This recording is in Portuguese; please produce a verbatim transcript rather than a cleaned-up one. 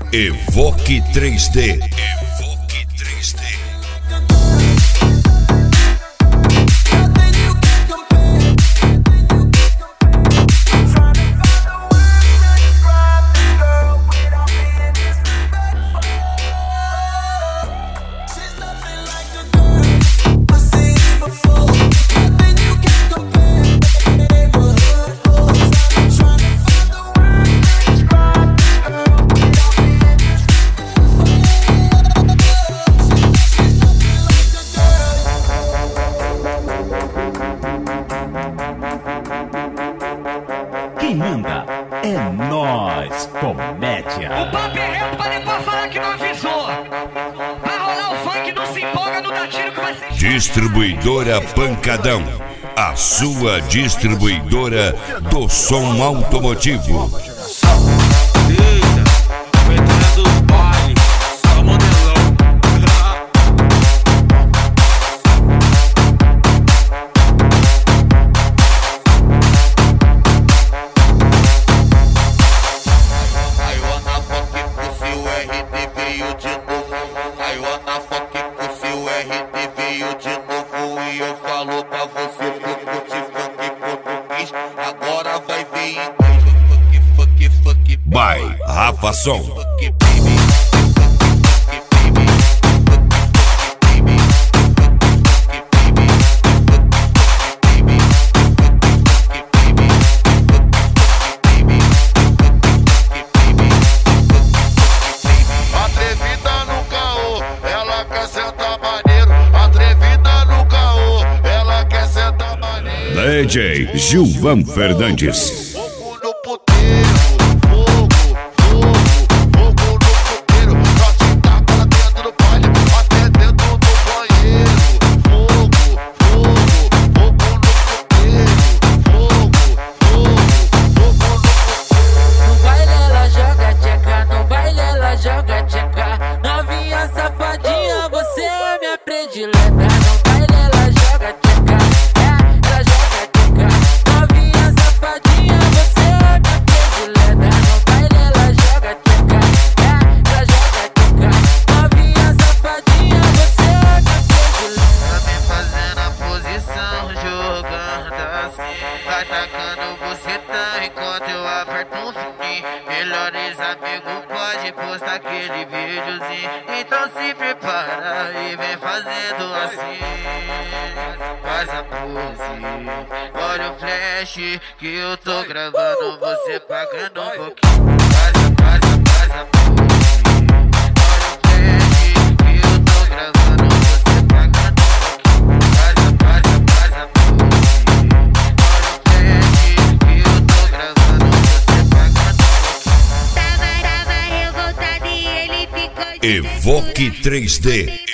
Evoque três D. Evoque três D. Quem manda é nós, comédia. O papo é reto pra depois falar que não avisou. Vai rolar o funk, não se empolga, não dá tiro que vai ser... Distribuidora Pancadão, a sua distribuidora do som automotivo. Eita, veterana do baile, só modelão. Aí o Anafoque puxou o R D veio de novo. Aí o Anafoque puxou o R D veio de novo. E eu falo pra você que eu curti funk português. Agora vai ver inglês. Funk, funk, funk, By Rafa Som. funk, baby. Atrevida no caô, ela quer sentar maneiro. Atrevida no caô, ela quer sentar maneiro. D J Gilvan Fernandes. Fogo no puteiro, fogo, fogo, fogo no puteiro. Só te taca lá dentro do baile, até dentro do banheiro. Fogo, fogo, fogo no puteiro. Fogo, fogo, fogo no puteiro. No baile ela joga tcheca, no baile ela joga tcheca. Novinha safadinha, você é minha predileta. No baile ela joga tcheca, é, ela joga tcheca. Novinha safadinha, você é minha predileta. No baile ela joga tcheca, é, ela joga tcheca. Novinha safadinha, você é minha predileta. Tá me fazendo a posição, jogando assim. Vai tacando buceta enquanto eu aperto um fininho. Melhores amigos pode postar aquele videozinho. Então se prepara e vem fazendo assim. Faz a pose, olha o flash que eu tô gravando. Você pagando um pouquinho. Faz a, faz a, faz a pose. Olha o flash que eu tô gravando. Você pagando um pouquinho. Faz a, faz a, faz a pose. Olha o flash que eu tô gravando. Você pagando um pouquinho. Tava, tava revoltado e ele ficou de Evoque três D.